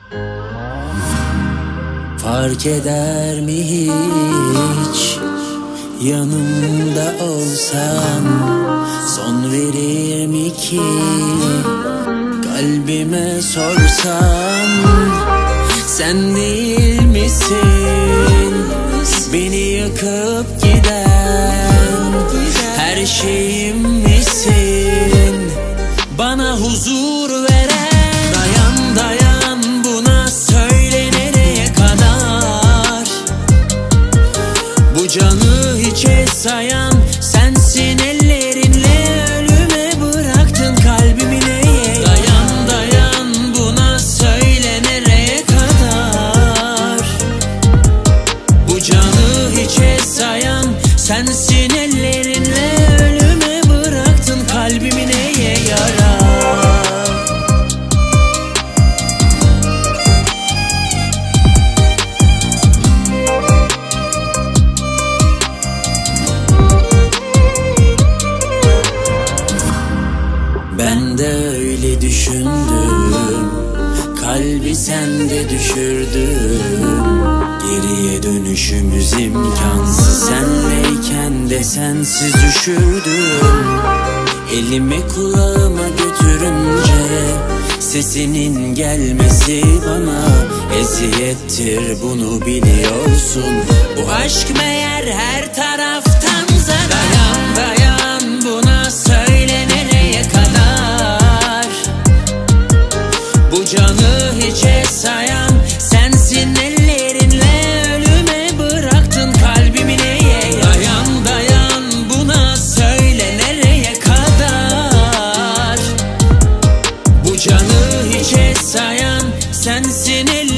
Fark eder mi hiç yanımda olsan? Son verir mi ki kalbime sorsan? Sen değil misin beni yakıp giden? Her şeyim misin bana huzur veren? Dayan dayan, buna söyle nereye kadar? Bu canı hiçe sayan sensin, ellerinle ölüme bıraktın kalbimi neye? Dayan dayan, buna söyle nereye kadar? Bu canı hiçe sayan sensin, ellerinle ölüme bıraktın kalbimi neye yarar? Ben de öyle düşündüm, kalbi sende düşürdüm. Geriye dönüşümüz imkansız, senleyken de sensiz düşürdüm. Elimi kulağıma götürünce sesinin gelmesi bana eziyettir, bunu biliyorsun. Bu aşk meğer her taraftan zarar. Dayan dayan, buna söyle nereye kadar? Bu canı hiçe sayan sensin, ellerinle ölüme bıraktın kalbimi neye? Dayan dayan, buna söyle nereye kadar? Bu canı hiçe sayan sensin,